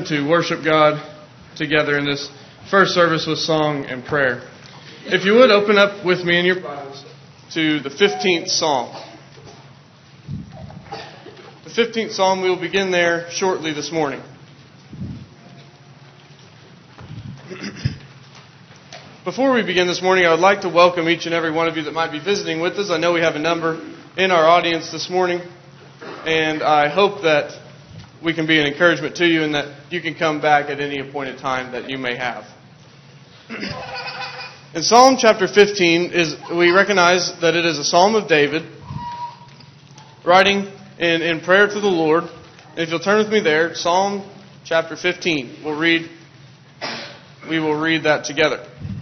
to worship God together in this first service with song and prayer. If you would, open up with me in your Bibles to the 15th Psalm. The 15th Psalm, we will begin there shortly this morning. Before we begin this morning, I would like to welcome each and every one of you that might be visiting with us. I know we have a number in our audience this morning, and I hope that we can be an encouragement to you and that you can come back at any appointed time that you may have. In Psalm chapter 15, we recognize that it is a Psalm of David, writing in prayer to the Lord. And if you'll turn with me there, Psalm chapter 15. We will read that together.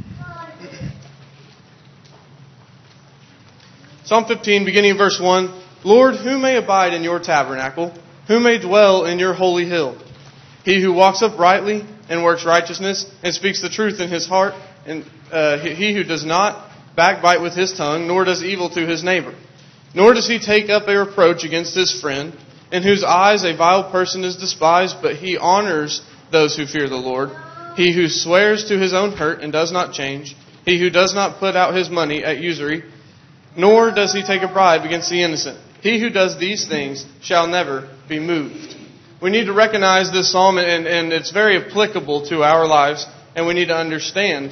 Psalm 15, beginning in verse 1. Lord, who may abide in your tabernacle? Who may dwell in your holy hill? He who walks uprightly and works righteousness and speaks the truth in his heart, and he who does not backbite with his tongue, nor does evil to his neighbor. Nor does he take up a reproach against his friend, in whose eyes a vile person is despised, but he honors those who fear the Lord. He who swears to his own hurt and does not change. He who does not put out his money at usury, nor does he take a bribe against the innocent. He who does these things shall never be moved. We need to recognize this psalm, and it's very applicable to our lives, and we need to understand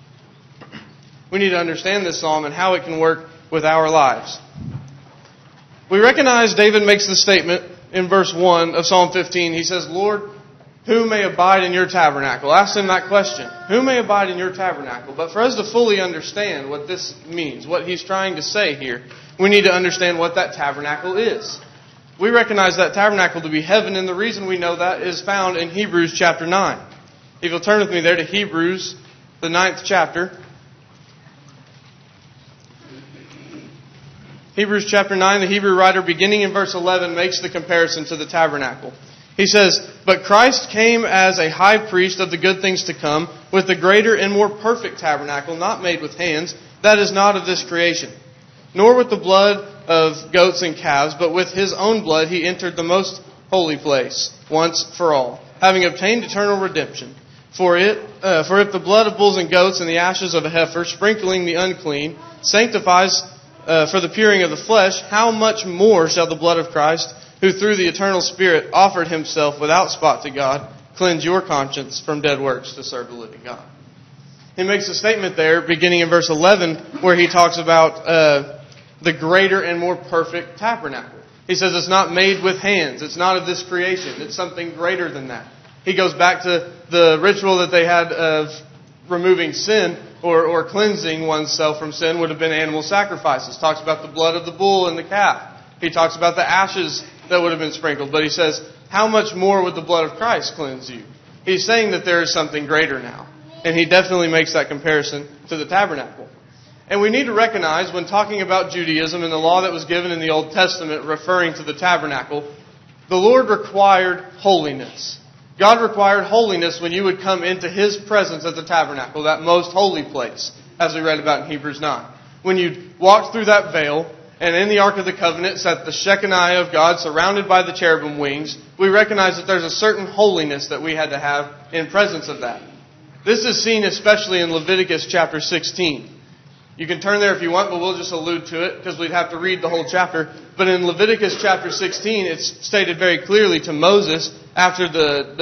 this psalm and how it can work with our lives. We recognize David makes the statement in verse 1 of Psalm 15. He says, Lord, who may abide in your tabernacle? Ask him that question. Who may abide in your tabernacle? But for us to fully understand what this means, what he's trying to say here, we need to understand what that tabernacle is. We recognize that tabernacle to be heaven, and the reason we know that is found in Hebrews chapter 9. If you'll turn with me there to Hebrews, the 9th chapter. Hebrews chapter 9, the Hebrew writer, beginning in verse 11, makes the comparison to the tabernacle. He says, But Christ came as a high priest of the good things to come, with the greater and more perfect tabernacle, not made with hands, that is not of this creation. Nor with the blood of goats and calves, but with his own blood he entered the most holy place, once for all, having obtained eternal redemption. For if the blood of bulls and goats and the ashes of a heifer, sprinkling the unclean, sanctifies for the puring of the flesh, how much more shall the blood of Christ, who through the eternal Spirit offered himself without spot to God, cleanse your conscience from dead works to serve the living God? He makes a statement there, beginning in verse 11, where he talks about the greater and more perfect tabernacle. He says it's not made with hands. It's not of this creation. It's something greater than that. He goes back to the ritual that they had of removing sin or cleansing oneself from sin would have been animal sacrifices. Talks about the blood of the bull and the calf. He talks about the ashes that would have been sprinkled. But he says, how much more would the blood of Christ cleanse you? He's saying that there is something greater now. And he definitely makes that comparison to the tabernacle. And we need to recognize when talking about Judaism and the law that was given in the Old Testament referring to the tabernacle, the Lord required holiness. God required holiness when you would come into His presence at the tabernacle, that most holy place, as we read about in Hebrews 9. When you walked through that veil, and in the Ark of the Covenant sat the Shekinah of God surrounded by the cherubim wings, we recognize that there's a certain holiness that we had to have in presence of that. This is seen especially in Leviticus chapter 16. You can turn there if you want, but we'll just allude to it because we'd have to read the whole chapter. But in Leviticus chapter 16, it's stated very clearly to Moses after the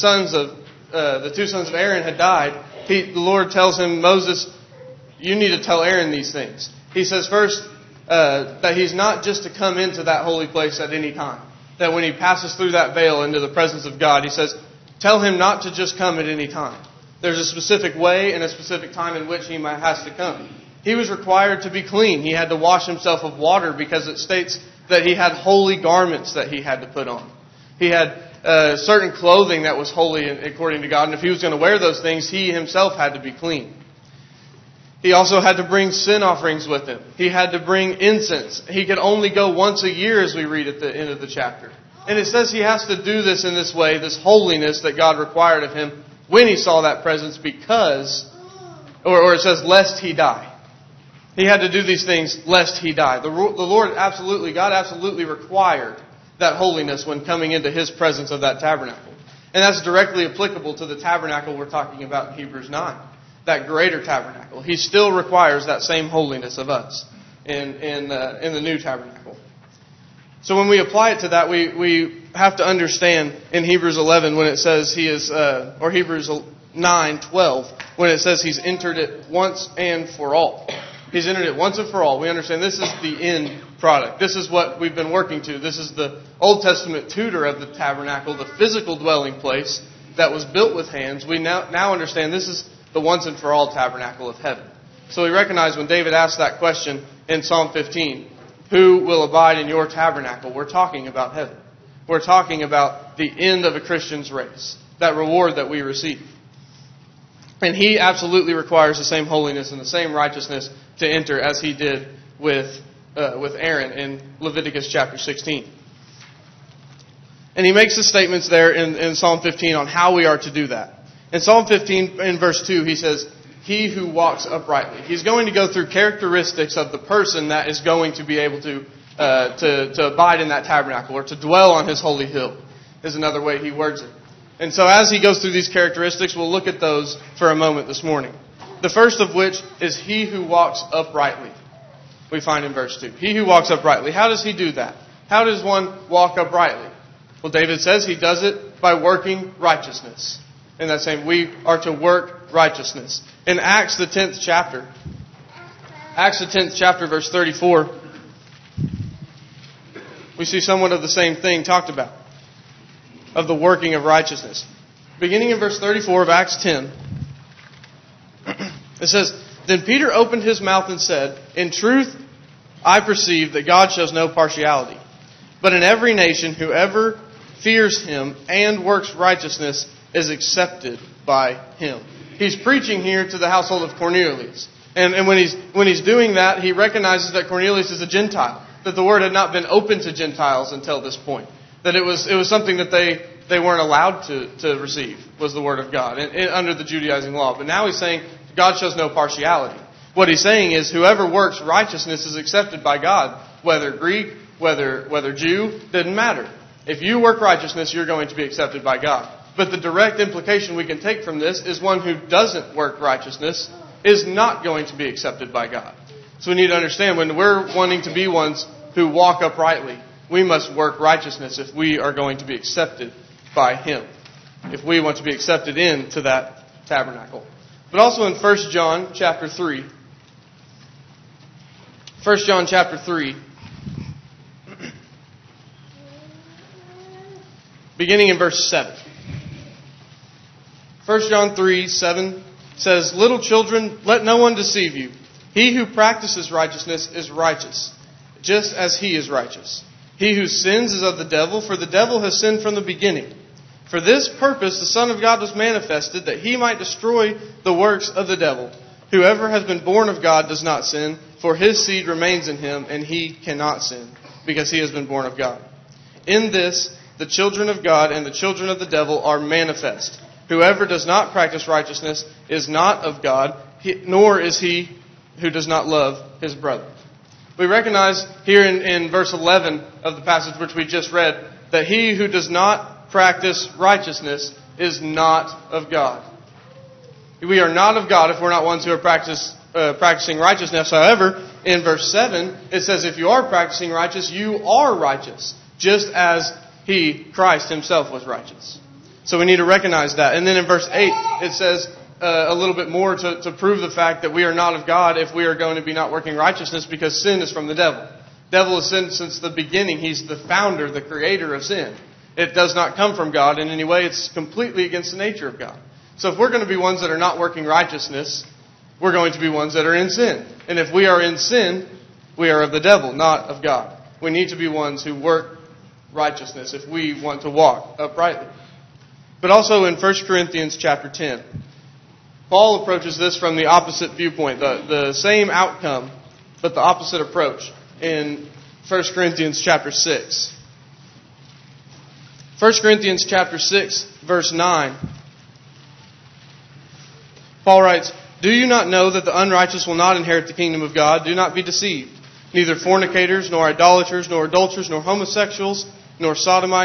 two sons of Aaron had died. The Lord tells him, Moses, you need to tell Aaron these things. He says first that he's not just to come into that holy place at any time. That when he passes through that veil into the presence of God, he says, tell him not to just come at any time. There's a specific way and a specific time in which he has to come. He was required to be clean. He had to wash himself with water because it states that he had holy garments that he had to put on. He had certain clothing that was holy according to God. And if he was going to wear those things, he himself had to be clean. He also had to bring sin offerings with him. He had to bring incense. He could only go once a year, as we read at the end of the chapter. And it says he has to do this in this way, this holiness that God required of him when he saw that presence because, or it says, lest he die. He had to do these things lest he die. God absolutely required that holiness when coming into His presence of that tabernacle. And that's directly applicable to the tabernacle we're talking about in Hebrews 9. That greater tabernacle. He still requires that same holiness of us in the new tabernacle. So when we apply it to that, we have to understand in Hebrews 11 when it says he is, or Hebrews 9:12, when it says he's entered it once and for all. He's entered it once and for all. We understand this is the end product. This is what we've been working to. This is the Old Testament tutor of the tabernacle, the physical dwelling place that was built with hands. We now understand this is the once and for all tabernacle of heaven. So we recognize when David asked that question in Psalm 15, who will abide in your tabernacle? We're talking about heaven. We're talking about the end of a Christian's race, that reward that we receive. And he absolutely requires the same holiness and the same righteousness to enter as he did with Aaron in Leviticus chapter 16. And he makes the statements there in Psalm 15 on how we are to do that. In Psalm 15, in verse 2, he says, he who walks uprightly. He's going to go through characteristics of the person that is going to be able to abide in that tabernacle, or to dwell on his holy hill, is another way he words it. And so as he goes through these characteristics, we'll look at those for a moment this morning. The first of which is he who walks uprightly. We find in verse 2. He who walks uprightly. How does he do that? How does one walk uprightly? Well, David says he does it by working righteousness. In that same, we are to work righteousness. In Acts the 10th chapter, verse 34, we see somewhat of the same thing talked about, of the working of righteousness. Beginning in verse 34 of Acts 10, it says, Then Peter opened his mouth and said, In truth, I perceive that God shows no partiality, but in every nation whoever fears him and works righteousness is accepted by him. He's preaching here to the household of Cornelius. And when he's doing that, he recognizes that Cornelius is a Gentile, that the word had not been open to Gentiles until this point, that it was something that they weren't allowed to receive, was the word of God, under the Judaizing law. But now he's saying God shows no partiality. What he's saying is whoever works righteousness is accepted by God, whether Greek, whether Jew, doesn't matter. If you work righteousness, you're going to be accepted by God. But the direct implication we can take from this is one who doesn't work righteousness is not going to be accepted by God. So we need to understand when we're wanting to be ones who walk uprightly, we must work righteousness if we are going to be accepted by Him, if we want to be accepted into that tabernacle. But also in 1 John chapter 3, 1 John chapter 3, beginning in verse 7. 1 John 3:7 says, Little children, let no one deceive you. He who practices righteousness is righteous, just as he is righteous. He who sins is of the devil, for the devil has sinned from the beginning. For this purpose the Son of God was manifested, that he might destroy the works of the devil. Whoever has been born of God does not sin, for his seed remains in him, and he cannot sin, because he has been born of God. In this, the children of God and the children of the devil are manifest. Whoever does not practice righteousness is not of God, nor is he who does not love his brother. We recognize here in verse 11 of the passage which we just read, that he who does not practice righteousness is not of God. We are not of God if we're not ones who are practicing righteousness. However, in verse 7, it says, if you are practicing righteous, you are righteous, just as He, Christ Himself, was righteous. So we need to recognize that. And then in verse 8, it says a little bit more to prove the fact that we are not of God if we are going to be not working righteousness, because sin is from the devil. The devil has sinned since the beginning. He's the founder, the creator of sin. It does not come from God in any way. It's completely against the nature of God. So if we're going to be ones that are not working righteousness, we're going to be ones that are in sin. And if we are in sin, we are of the devil, not of God. We need to be ones who work righteousness if we want to walk uprightly. But also in 1 Corinthians chapter 10, Paul approaches this from the opposite viewpoint, the same outcome, but the opposite approach in 1 Corinthians chapter 6. 1 Corinthians chapter 6, verse 9. Paul writes, Do you not know that the unrighteous will not inherit the kingdom of God? Do not be deceived. Neither fornicators, nor idolaters, nor adulterers, nor homosexuals, nor sodomites,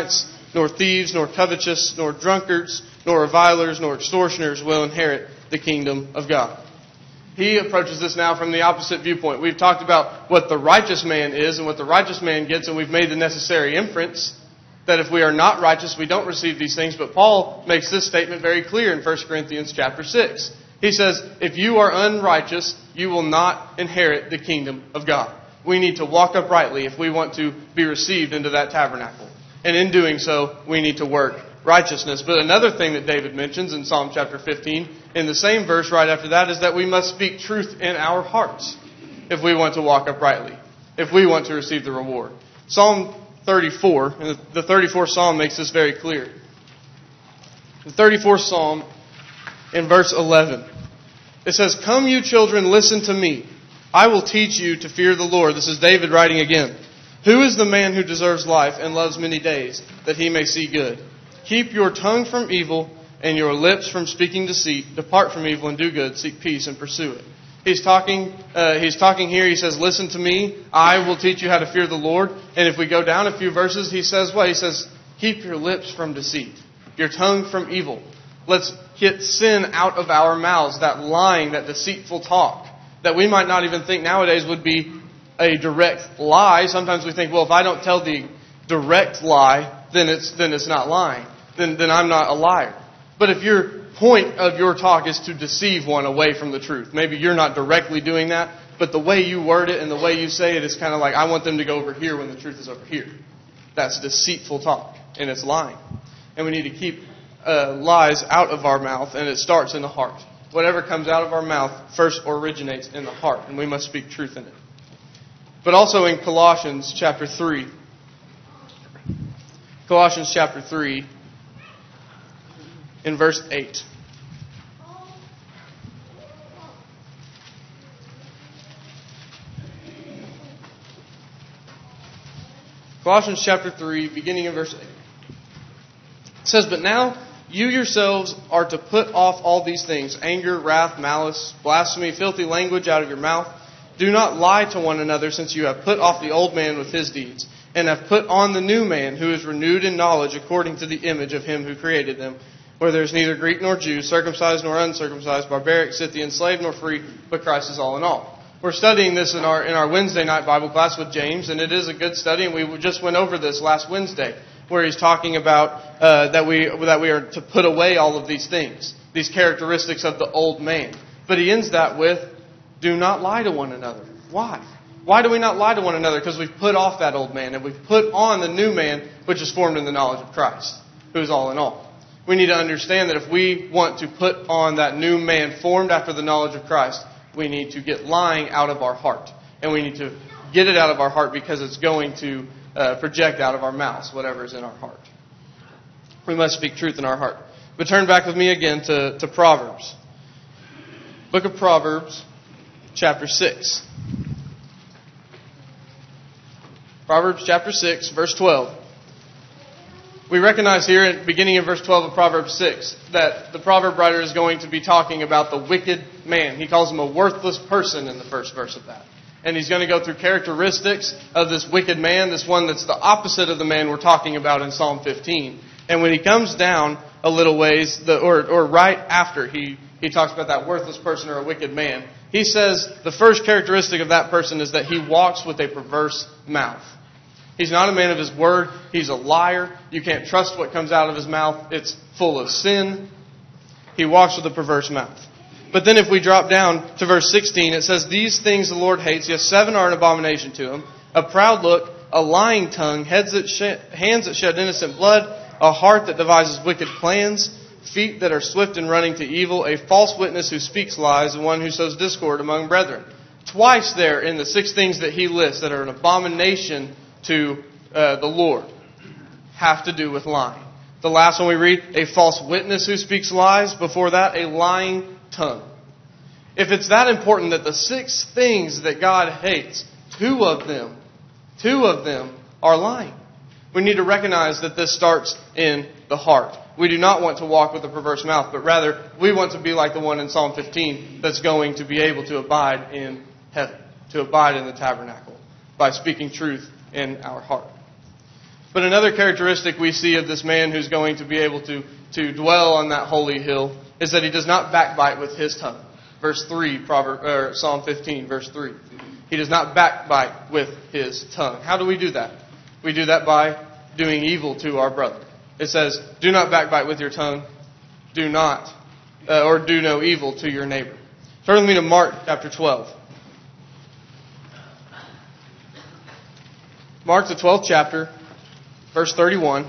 nor thieves, nor covetous, nor drunkards, nor revilers, nor extortioners will inherit the kingdom of God. He approaches this now from the opposite viewpoint. We've talked about what the righteous man is and what the righteous man gets, and we've made the necessary inference that if we are not righteous, we don't receive these things. But Paul makes this statement very clear in 1 Corinthians chapter 6. He says, if you are unrighteous, you will not inherit the kingdom of God. We need to walk uprightly if we want to be received into that tabernacle. And in doing so, we need to work righteousness. But another thing that David mentions in Psalm chapter 15, in the same verse right after that, is that we must speak truth in our hearts if we want to walk uprightly, if we want to receive the reward. Psalm 34, and the 34th Psalm makes this very clear. The 34th Psalm, in verse 11, it says, "Come, you children, listen to me. I will teach you to fear the Lord." This is David writing again. "Who is the man who deserves life and loves many days, that he may see good? Keep your tongue from evil and your lips from speaking deceit. Depart from evil and do good. Seek peace and pursue it." He's talking here. He says, "Listen to me. I will teach you how to fear the Lord." And if we go down a few verses, he says what? He says, "Keep your lips from deceit, your tongue from evil." Let's get sin out of our mouths, that lying, that deceitful talk, that we might not even think nowadays would be a direct lie. Sometimes we think, well, if I don't tell the direct lie, then it's not lying. Then I'm not a liar. But if your point of your talk is to deceive one away from the truth, maybe you're not directly doing that, but the way you word it and the way you say it is kind of like, I want them to go over here when the truth is over here. That's deceitful talk, and it's lying. And we need to keep lies out of our mouth, and it starts in the heart. Whatever comes out of our mouth first originates in the heart, and we must speak truth in it. But also in Colossians chapter 3. Colossians chapter 3, in verse 8. Colossians chapter 3, beginning in verse 8. It says, "But now you yourselves are to put off all these things, anger, wrath, malice, blasphemy, filthy language out of your mouth. Do not lie to one another, since you have put off the old man with his deeds, and have put on the new man, who is renewed in knowledge according to the image of him who created them, where there is neither Greek nor Jew, circumcised nor uncircumcised, barbaric, Scythian, slave nor free, but Christ is all in all." We're studying this in our Wednesday night Bible class with James, and it is a good study, and we just went over this last Wednesday, where he's talking about that we are to put away all of these things, these characteristics of the old man. But he ends that with, "Do not lie to one another." Why? Why do we not lie to one another? Because we've put off that old man, and we've put on the new man, which is formed in the knowledge of Christ, who is all in all. We need to understand that if we want to put on that new man formed after the knowledge of Christ, we need to get lying out of our heart. And we need to get it out of our heart because it's going to project out of our mouths, whatever is in our heart. We must speak truth in our heart. But turn back with me again to Proverbs. Book of Proverbs, chapter 6. Proverbs chapter 6, verse 12. We recognize here, at beginning in verse 12 of Proverbs 6, that the proverb writer is going to be talking about the wicked man. He calls him a worthless person in the first verse of that. And he's going to go through characteristics of this wicked man, this one that's the opposite of the man we're talking about in Psalm 15. And when he comes down a little ways, or right after he talks about that worthless person or a wicked man, he says the first characteristic of that person is that he walks with a perverse mouth. He's not a man of his word. He's a liar. You can't trust what comes out of his mouth. It's full of sin. He walks with a perverse mouth. But then if we drop down to verse 16, it says, "These things the Lord hates. Yes, 7 are an abomination to him. A proud look, a lying tongue, hands that shed innocent blood, a heart that devises wicked plans, feet that are swift in running to evil, a false witness who speaks lies, and one who sows discord among brethren." Twice there in the 6 things that he lists that are an abomination to the Lord have to do with lying. The last one we read, a false witness who speaks lies. Before that, a lying tongue. If it's that important that the 6 things that God hates, 2 of them are lying. We need to recognize that this starts in the heart. We do not want to walk with a perverse mouth, but rather we want to be like the one in Psalm 15 that's going to be able to abide in heaven, to abide in the tabernacle by speaking truth in our heart. But another characteristic we see of this man who's going to be able to dwell on that holy hill is that he does not backbite with his tongue. Verse 3, Psalm 15, verse 3. He does not backbite with his tongue. How do we do that? We do that by doing evil to our brother. It says, do not backbite with your tongue. Do not, or do no evil to your neighbor. Turn with me to Mark chapter 12. Mark, the 12th chapter, verse 31.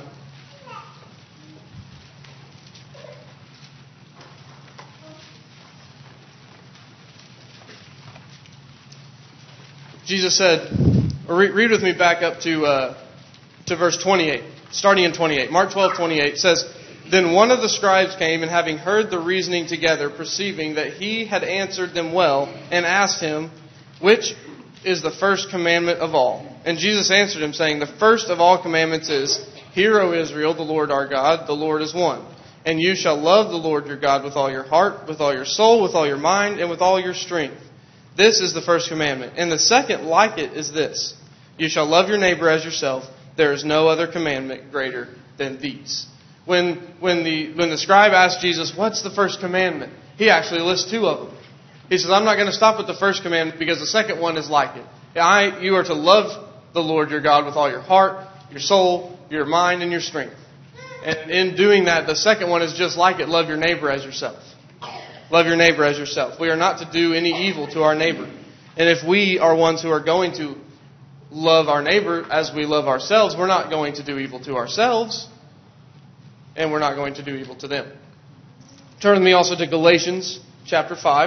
Jesus said, or read with me back up to verse 28, starting in 28. Mark 12:28 says, Then one of the scribes came, and having heard the reasoning together, perceiving that he had answered them well, and asked him, Which is the first commandment of all? And Jesus answered him, saying, The first of all commandments is, Hear, O Israel, the Lord our God, the Lord is one. And you shall love the Lord your God with all your heart, with all your soul, with all your mind, and with all your strength. This is the first commandment. And the second like it is this, You shall love your neighbor as yourself. There is no other commandment greater than these. When the scribe asked Jesus, what's the first commandment? He actually lists two of them. He says, I'm not going to stop with the first commandment because the second one is like it. You are to love the Lord your God with all your heart, your soul, your mind, and your strength. And in doing that, the second one is just like it. Love your neighbor as yourself. Love your neighbor as yourself. We are not to do any evil to our neighbor. And if we are ones who are going to love our neighbor as we love ourselves, we're not going to do evil to ourselves. And we're not going to do evil to them. Turn with me also to Galatians chapter 5.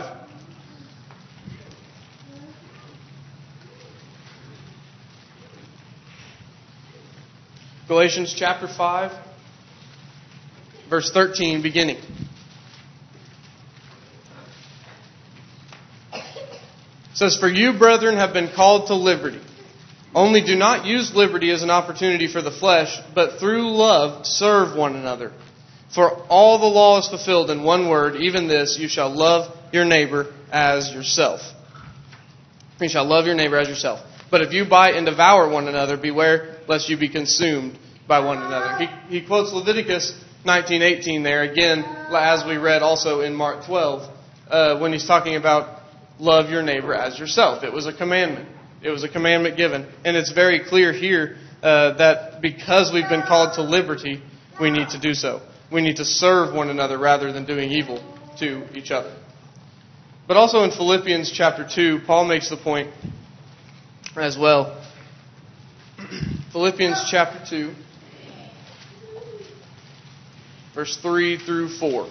Galatians chapter 5, verse 13 beginning. It says, For you, brethren, have been called to liberty. Only do not use liberty as an opportunity for the flesh, but through love serve one another. For all the law is fulfilled in one word, even this, you shall love your neighbor as yourself. You shall love your neighbor as yourself. But if you bite and devour one another, beware lest you be consumed by one another. He quotes Leviticus 19:18 there, again, as we read also in Mark 12, when he's talking about love your neighbor as yourself. It was a commandment. It was a commandment given. And it's very clear here that because we've been called to liberty, we need to do so. We need to serve one another rather than doing evil to each other. But also in Philippians chapter 2, Paul makes the point as well. Philippians chapter 2, verse 3 through 4.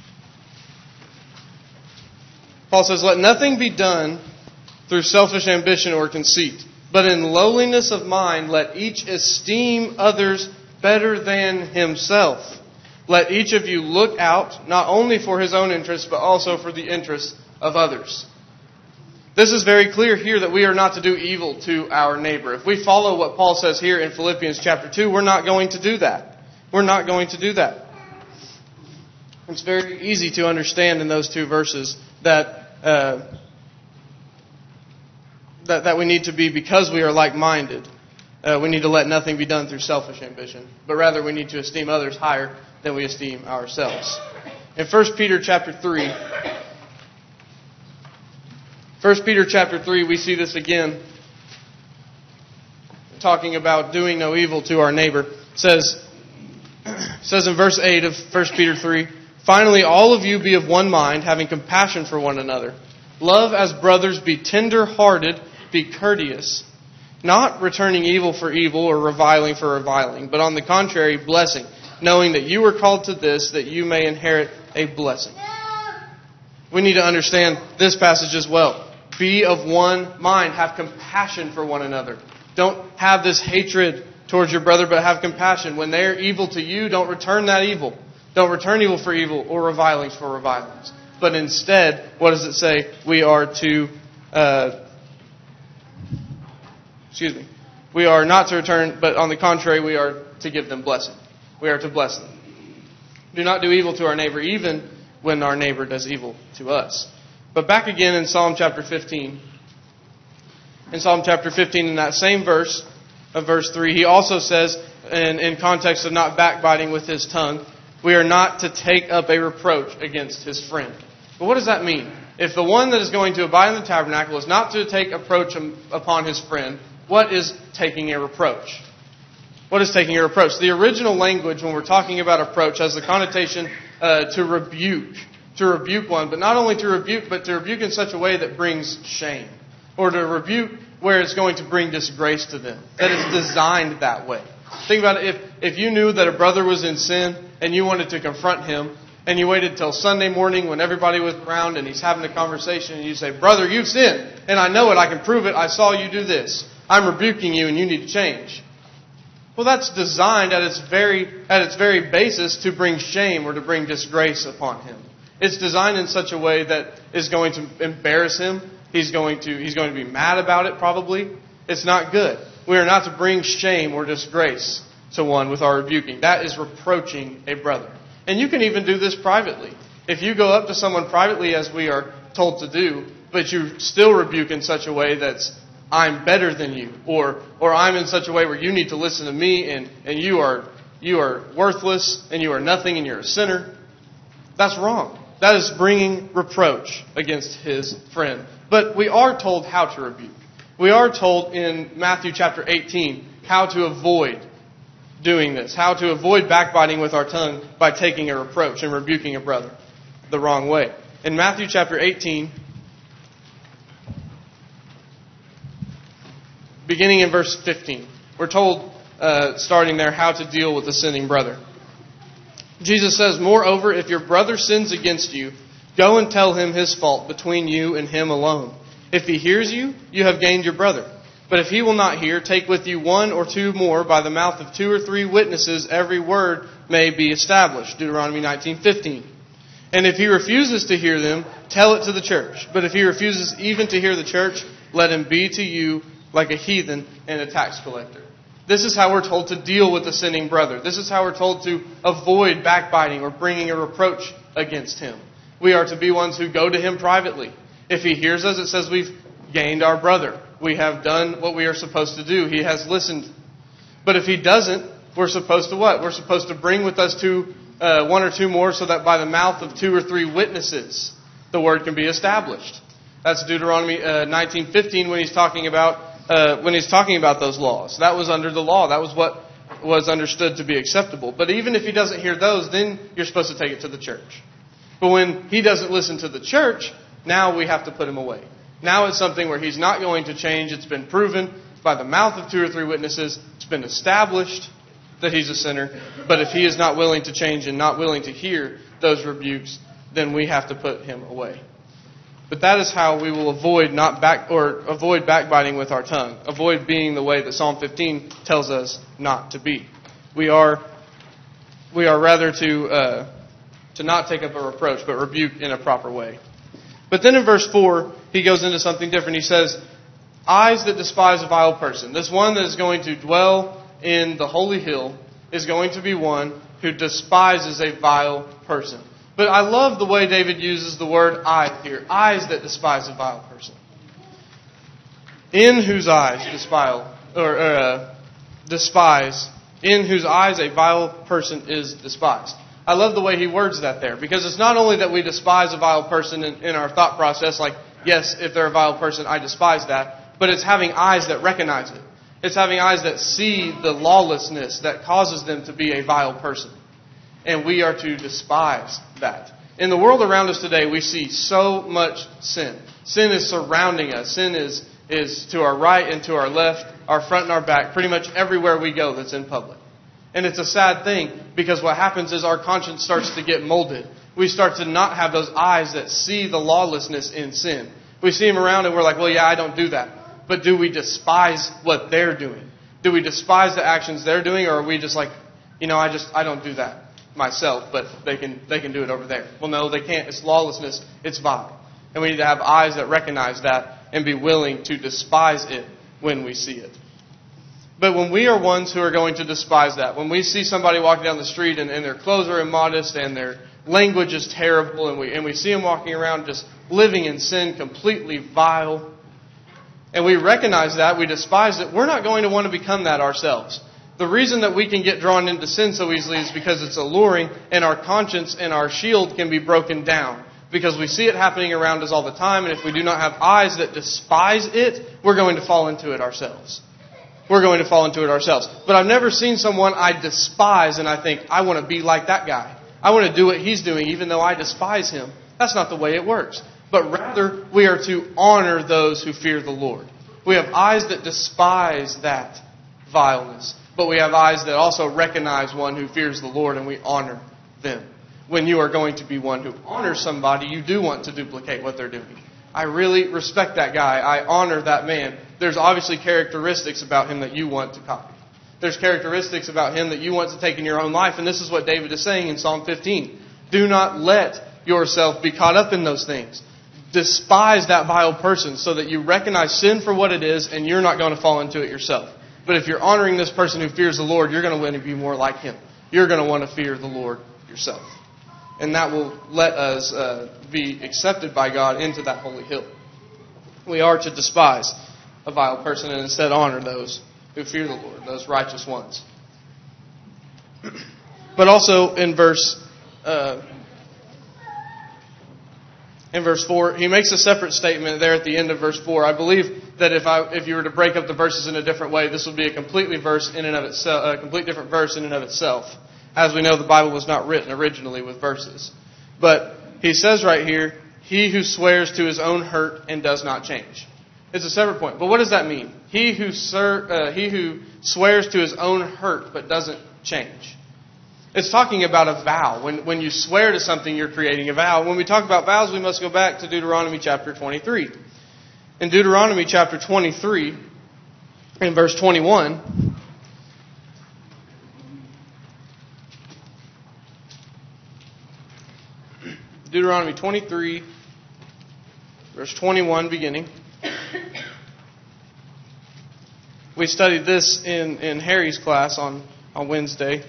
Paul says, Let nothing be done through selfish ambition or conceit, but in lowliness of mind let each esteem others better than himself. Let each of you look out not only for his own interests, but also for the interests of others. This is very clear here that we are not to do evil to our neighbor. If we follow what Paul says here in Philippians chapter 2, we're not going to do that. We're not going to do that. It's very easy to understand in those two verses that we need to be, because we are like-minded, we need to let nothing be done through selfish ambition, but rather we need to esteem others higher than we esteem ourselves. In 1 Peter chapter 3, we see this again, talking about doing no evil to our neighbor. It says in verse 8 of 1 Peter 3, Finally, all of you be of one mind, having compassion for one another. Love as brothers, be tender-hearted, be courteous, not returning evil for evil or reviling for reviling, but on the contrary, blessing, knowing that you were called to this, that you may inherit a blessing. We need to understand this passage as well. Be of one mind. Have compassion for one another. Don't have this hatred towards your brother, but have compassion. When they're evil to you, don't return that evil. Don't return evil for evil or revilings for revilings. But instead, what does it say? We are to... We are not to return, but on the contrary, we are to give them blessing. We are to bless them. Do not do evil to our neighbor, even when our neighbor does evil to us. But back again in Psalm chapter 15. In Psalm chapter 15, in that same verse, of verse 3, he also says, in context of not backbiting with his tongue, we are not to take up a reproach against his friend. But what does that mean? If the one that is going to abide in the tabernacle is not to take approach upon his friend, what is taking a reproach? What is taking a reproach? The original language, when we're talking about approach, has the connotation to rebuke one, but not only to rebuke, but to rebuke in such a way that brings shame, or to rebuke where it's going to bring disgrace to them. That is designed that way. Think about it. If you knew that a brother was in sin and you wanted to confront him, and you waited till Sunday morning when everybody was around and he's having a conversation, and you say, "Brother, you've sinned, and I know it, I can prove it, I saw you do this. I'm rebuking you and you need to change." Well, that's designed at its very basis to bring shame or to bring disgrace upon him. It's designed in such a way that is going to embarrass him. He's going to be mad about it probably. It's not good. We are not to bring shame or disgrace to one with our rebuking. That is reproaching a brother. And you can even do this privately. If you go up to someone privately, as we are told to do, but you still rebuke in such a way that's, "I'm better than you," or "I'm in such a way where you need to listen to me and you are worthless and you are nothing and you're a sinner," that's wrong. That is bringing reproach against his friend. But we are told how to rebuke. We are told in Matthew chapter 18 how to avoid doing this, how to avoid backbiting with our tongue by taking a reproach and rebuking a brother the wrong way. In Matthew chapter 18, beginning in verse 15, we're told, starting there, how to deal with a sinning brother. Jesus says, "Moreover, if your brother sins against you, go and tell him his fault between you and him alone. If he hears you, you have gained your brother. But if he will not hear, take with you one or two more. By the mouth of 2 or 3 witnesses, every word may be established." Deuteronomy 19:15. "And if he refuses to hear them, tell it to the church. But if he refuses even to hear the church, let him be to you like a heathen and a tax collector." This is how we're told to deal with a sinning brother. This is how we're told to avoid backbiting or bringing a reproach against him. We are to be ones who go to him privately. If he hears us, it says we've gained our brother. We have done what we are supposed to do. He has listened. But if he doesn't, we're supposed to what? We're supposed to bring with us one or two more, so that by the mouth of 2 or 3 witnesses, the word can be established. That's Deuteronomy 19:15 when he's talking about those laws. That was under the law. That was what was understood to be acceptable. But even if he doesn't hear those, then you're supposed to take it to the church. But when he doesn't listen to the church, now we have to put him away. Now it's something where he's not going to change. It's been proven by the mouth of 2 or 3 witnesses. It's been established that he's a sinner. But if he is not willing to change and not willing to hear those rebukes, then we have to put him away. But that is how we will avoid backbiting with our tongue. Avoid being the way that Psalm 15 tells us not to be. We are rather to not take up a reproach, but rebuke in a proper way. But then in verse 4, he goes into something different. He says, "Eyes that despise a vile person." This one that is going to dwell in the holy hill is going to be one who despises a vile person. But I love the way David uses the word eyes here. Eyes that despise a vile person. In whose eyes in whose eyes a vile person is despised. I love the way he words that there, because it's not only that we despise a vile person in our thought process, like, yes, if they're a vile person, I despise that, but it's having eyes that recognize it. It's having eyes that see the lawlessness that causes them to be a vile person. And we are to despise that. In the world around us today, we see so much sin. Sin is surrounding us. Sin is to our right and to our left, our front and our back, pretty much everywhere we go that's in public. And it's a sad thing, because what happens is our conscience starts to get molded. We start to not have those eyes that see the lawlessness in sin. We see them around and we're like, well, yeah, I don't do that. But do we despise what they're doing? Do we despise the actions they're doing, or are we just like, I don't do that myself, but they can do it over there? Well, no, they can't. It's lawlessness. It's vile. And we need to have eyes that recognize that and be willing to despise it when we see it. But when we are ones who are going to despise that, when we see somebody walking down the street and their clothes are immodest and their language is terrible, and we see them walking around just living in sin, completely vile, and we recognize that, we despise it, we're not going to want to become that ourselves. The reason that we can get drawn into sin so easily is because it's alluring, and our conscience and our shield can be broken down. Because we see it happening around us all the time, and if we do not have eyes that despise it, we're going to fall into it ourselves. We're going to fall into it ourselves. But I've never seen someone I despise and I think, I want to be like that guy. I want to do what he's doing even though I despise him. That's not the way it works. But rather, we are to honor those who fear the Lord. We have eyes that despise that vileness. But we have eyes that also recognize one who fears the Lord, and we honor them. When you are going to be one who honors somebody, you do want to duplicate what they're doing. I really respect that guy. I honor that man. There's obviously characteristics about him that you want to copy. There's characteristics about him that you want to take in your own life. And this is what David is saying in Psalm 15. Do not let yourself be caught up in those things. Despise that vile person so that you recognize sin for what it is and you're not going to fall into it yourself. But if you're honoring this person who fears the Lord, you're going to want to be more like him. You're going to want to fear the Lord yourself. And that will let us be accepted by God into that holy hill. We are to despise a vile person and instead honor those who fear the Lord, those righteous ones. But also in verse 4, he makes a separate statement there at the end of verse 4. I believe that if you were to break up the verses in a different way, this would be a completely verse in and of itself, a complete different verse in and of itself. As we know, the Bible was not written originally with verses. But he says right here, he who swears to his own hurt and does not change. It's a separate point. But what does that mean? He who swears to his own hurt but doesn't change. It's talking about a vow. When you swear to something, you're creating a vow. When we talk about vows, we must go back to Deuteronomy chapter 23. In Deuteronomy chapter 23, in verse 21, Deuteronomy 23, verse 21 beginning. We studied this in Harry's class on Wednesday.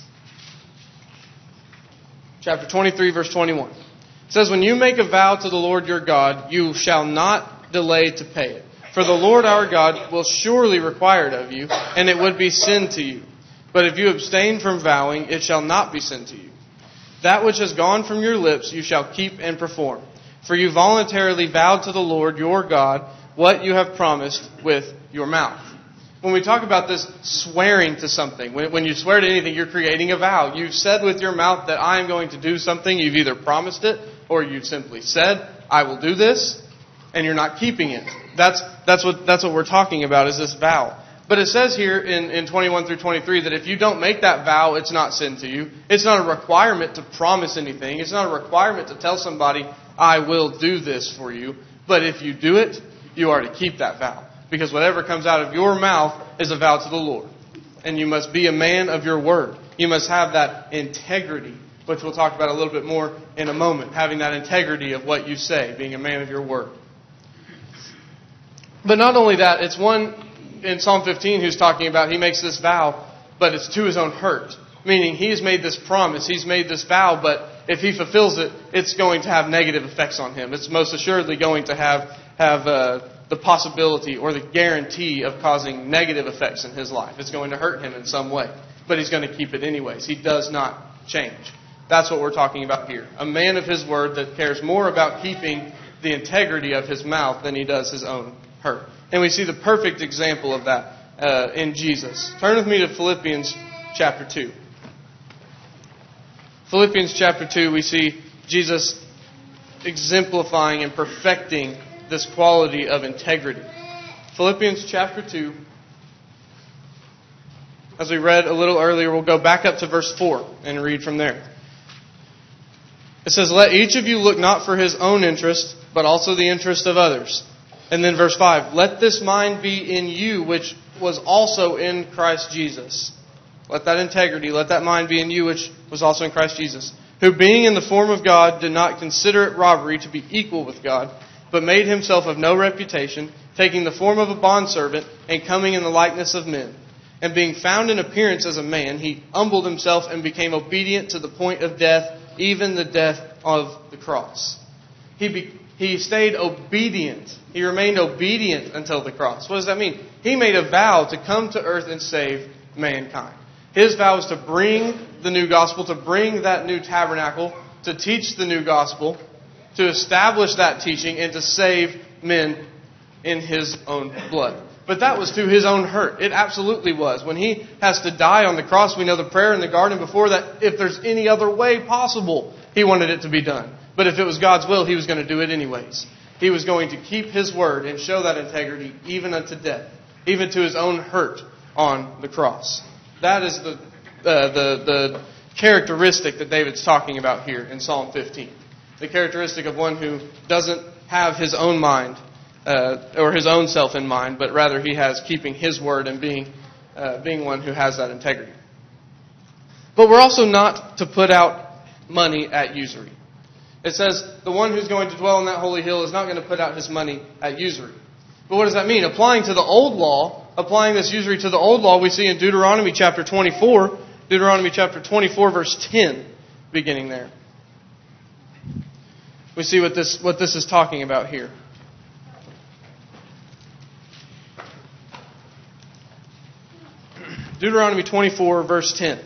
Chapter 23, verse 21. It says, when you make a vow to the Lord your God, you shall not delay to pay it. For the Lord our God will surely require it of you, and it would be sin to you. But if you abstain from vowing, it shall not be sin to you. That which has gone from your lips you shall keep and perform. For you voluntarily vowed to the Lord your God what you have promised with your mouth. When we talk about this swearing to something, when you swear to anything, you're creating a vow. You've said with your mouth that I am going to do something. You've either promised it or you've simply said, I will do this, and you're not keeping it. That's what we're talking about, is this vow. But it says here in 21 through 23 that if you don't make that vow, it's not sin to you. It's not a requirement to promise anything. It's not a requirement to tell somebody, I will do this for you. But if you do it, you are to keep that vow. Because whatever comes out of your mouth is a vow to the Lord. And you must be a man of your word. You must have that integrity, which we'll talk about a little bit more in a moment. Having that integrity of what you say, being a man of your word. But not only that, it's one in Psalm 15 who's talking about he makes this vow, but it's to his own hurt. Meaning he's made this promise, he's made this vow, but if he fulfills it, it's going to have negative effects on him. It's most assuredly going to have the possibility or the guarantee of causing negative effects in his life. It's going to hurt him in some way. But he's going to keep it anyways. He does not change. That's what we're talking about here. A man of his word that cares more about keeping the integrity of his mouth than he does his own hurt. And we see the perfect example of that in Jesus. Turn with me to Philippians chapter 2. Philippians chapter 2, we see Jesus exemplifying and perfecting this quality of integrity. Philippians chapter 2. As we read a little earlier, we'll go back up to verse 4 and read from there. It says, let each of you look not for his own interest, but also the interest of others. And then verse 5, let this mind be in you, which was also in Christ Jesus. Let that integrity, let that mind be in you, which was also in Christ Jesus. Who being in the form of God, did not consider it robbery to be equal with God, but made himself of no reputation, taking the form of a bondservant, and coming in the likeness of men. And being found in appearance as a man, he humbled himself and became obedient to the point of death, even the death of the cross. He He stayed obedient. He remained obedient until the cross. What does that mean? He made a vow to come to earth and save mankind. His vow was to bring the new gospel, to bring that new tabernacle, to teach the new gospel, to establish that teaching, and to save men in His own blood. But that was to His own hurt. It absolutely was. When He has to die on the cross, we know the prayer in the garden before that, if there's any other way possible, He wanted it to be done. But if it was God's will, He was going to do it anyways. He was going to keep His word and show that integrity even unto death, even to His own hurt on the cross. That is the characteristic that David's talking about here in Psalm 15. The characteristic of one who doesn't have his own mind or his own self in mind, but rather he has keeping His word and being one who has that integrity. But we're also not to put out money at usury. It says the one who's going to dwell on that holy hill is not going to put out his money at usury. But what does that mean? Applying to the old law, applying this usury to the old law, we see in Deuteronomy chapter 24, verse 10, beginning there. We see what this is talking about here. Deuteronomy 24, verse 10.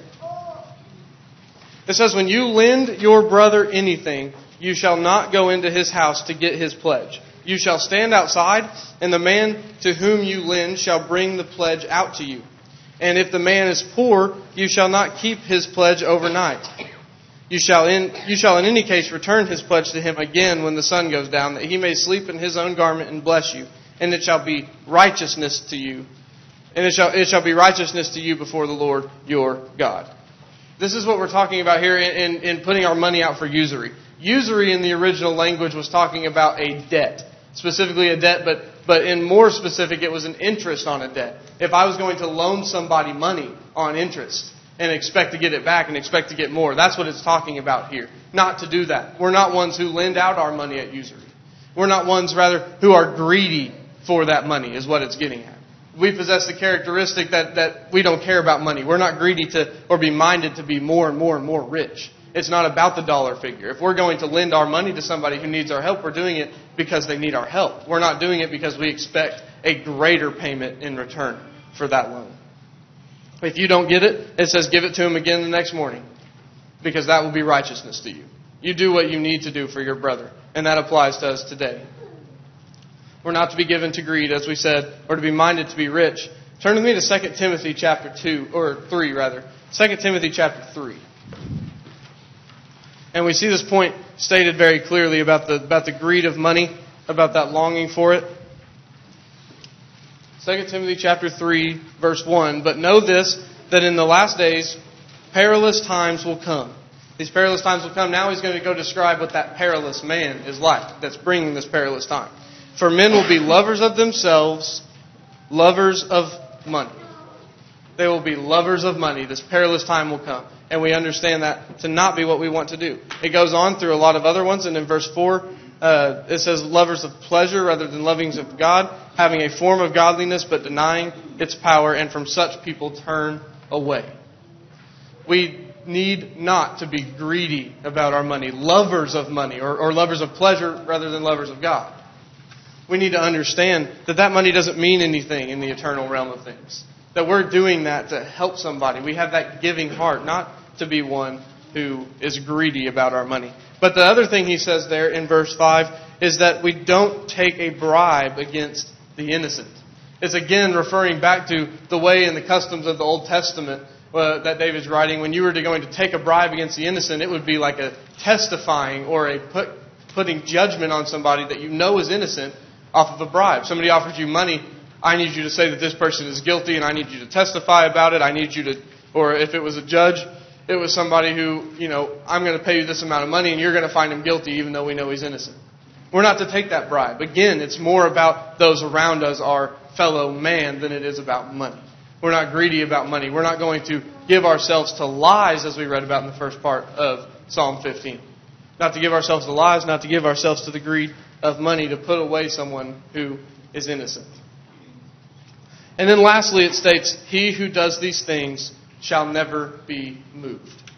It says, when you lend your brother anything, you shall not go into his house to get his pledge. You shall stand outside, and the man to whom you lend shall bring the pledge out to you. And if the man is poor, you shall not keep his pledge overnight. You shall in any case return his pledge to him again when the sun goes down, that he may sleep in his own garment and bless you. And it shall be righteousness to you. And it shall be righteousness to you before the Lord your God. This is what we're talking about here in putting our money out for usury. Usury in the original language was talking about a debt. Specifically a debt, but in more specific, it was an interest on a debt. If I was going to loan somebody money on interest and expect to get it back and expect to get more, that's what it's talking about here. Not to do that. We're not ones who lend out our money at usury. We're not ones, rather, who are greedy for that money, is what it's getting at. We possess the characteristic that we don't care about money. We're not greedy to or be minded to be more and more and more rich. It's not about the dollar figure. If we're going to lend our money to somebody who needs our help, we're doing it because they need our help. We're not doing it because we expect a greater payment in return for that loan. If you don't get it, it says give it to him again the next morning, because that will be righteousness to you. You do what you need to do for your brother, and that applies to us today. We're not to be given to greed, as we said, or to be minded to be rich. Turn with me to 2 Timothy chapter 3. 2 Timothy chapter 3. And we see this point stated very clearly about the greed of money, about that longing for it. 2 Timothy chapter 3, verse 1. But know this, that in the last days perilous times will come. These perilous times will come. Now he's going to go describe what that perilous man is like that's bringing this perilous time. For men will be lovers of themselves, lovers of money. They will be lovers of money. This perilous time will come. And we understand that to not be what we want to do. It goes on through a lot of other ones. And in verse 4, it says, lovers of pleasure rather than lovings of God, having a form of godliness but denying its power, and from such people turn away. We need not to be greedy about our money, lovers of money, or lovers of pleasure rather than lovers of God. We need to understand that money doesn't mean anything in the eternal realm of things. That we're doing that to help somebody. We have that giving heart, not to be one who is greedy about our money. But the other thing he says there in verse 5 is that we don't take a bribe against the innocent. It's again referring back to the way and the customs of the Old Testament that David's writing. When you were going to take a bribe against the innocent, it would be like a testifying or a putting judgment on somebody that you know is innocent off of a bribe. Somebody offers you money. I need you to say that this person is guilty, and I need you to testify about it. I need you to, or if it was a judge, it was somebody who, I'm going to pay you this amount of money, and you're going to find him guilty even though we know he's innocent. We're not to take that bribe. Again, it's more about those around us, our fellow man, than it is about money. We're not greedy about money. We're not going to give ourselves to lies, as we read about in the first part of Psalm 15. Not to give ourselves to lies, not to give ourselves to the greed of money to put away someone who is innocent. And then lastly it states, he who does these things shall never be moved.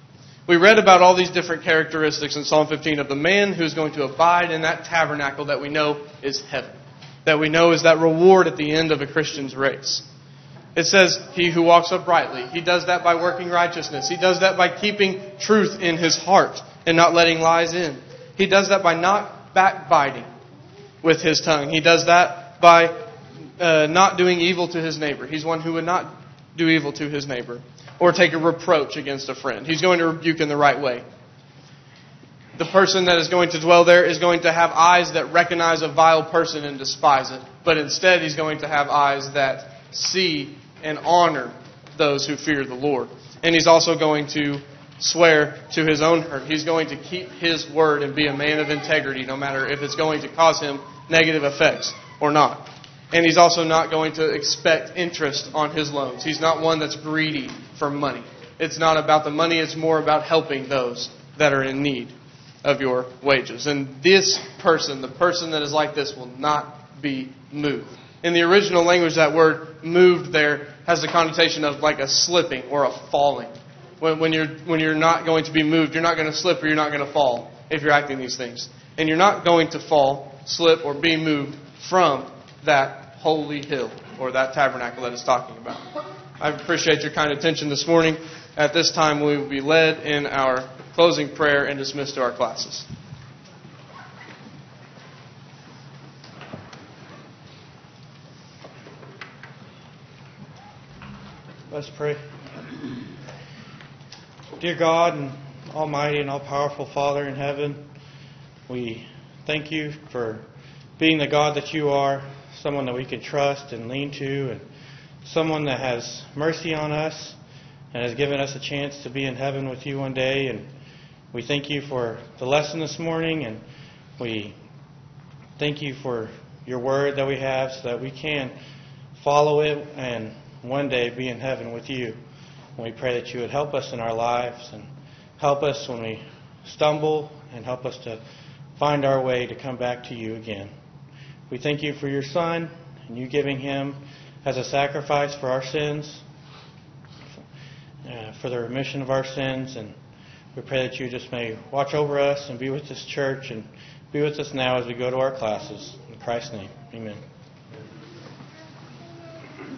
We read about all these different characteristics in Psalm 15 of the man who's going to abide in that tabernacle that we know is heaven, that we know is that reward at the end of a Christian's race. It says, he who walks uprightly. He does that by working righteousness. He does that by keeping truth in his heart and not letting lies in. He does that by not backbiting with his tongue. He does that by not doing evil to his neighbor. He's one who would not do evil to his neighbor or take a reproach against a friend. He's going to rebuke in the right way. The person that is going to dwell there is going to have eyes that recognize a vile person and despise it. But instead, he's going to have eyes that see and honor those who fear the Lord. And he's also going to swear to his own hurt. He's going to keep his word and be a man of integrity, no matter if it's going to cause him negative effects or not. And he's also not going to expect interest on his loans. He's not one that's greedy for money. It's not about the money. It's more about helping those that are in need of your wages. And this person, the person that is like this, will not be moved. In the original language, that word moved there has the connotation of like a slipping or a falling. When you're not going to be moved, you're not going to slip or you're not going to fall if you're acting these things. And you're not going to fall, slip, or be moved from that holy hill or that tabernacle that it's talking about. I appreciate your kind attention this morning. At this time, we will be led in our closing prayer and dismissed to our classes. Let's pray. Dear God and Almighty and all-powerful Father in heaven, we thank you for being the God that you are, someone that we can trust and lean to, and someone that has mercy on us and has given us a chance to be in heaven with you one day. And we thank you for the lesson this morning, and we thank you for your word that we have so that we can follow it and one day be in heaven with you. And we pray that you would help us in our lives and help us when we stumble and help us to find our way to come back to you again. We thank you for your Son and you giving him as a sacrifice for our sins, for the remission of our sins. And we pray that you just may watch over us and be with this church and be with us now as we go to our classes. In Christ's name, amen.